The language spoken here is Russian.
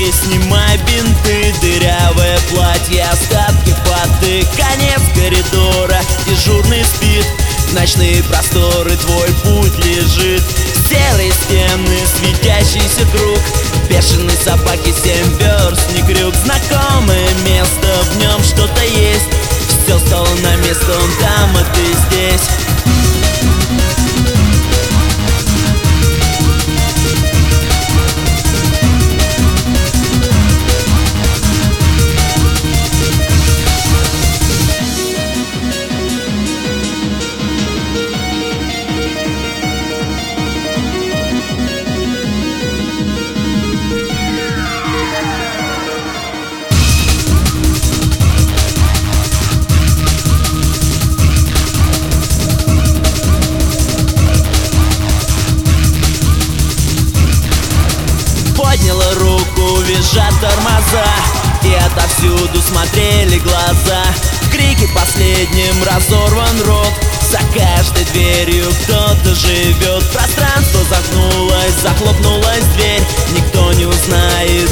руки, снимай бинты. Дырявое платье, остатки фаты, конец коридора, дежурный спит. В ночные просторы твой путь лежит. Серые стены, светящийся круг, бешеной собаки 7 верст не крюк. Знакомое место, в нем что-то есть. Все стало на место, он там, а ты здесь. Подняла руку, визжат тормоза, и отовсюду смотрели глаза. Крики последним, разорван рот, за каждой дверью кто-то живет. Пространство загнулось, захлопнулась дверь, никто не узнает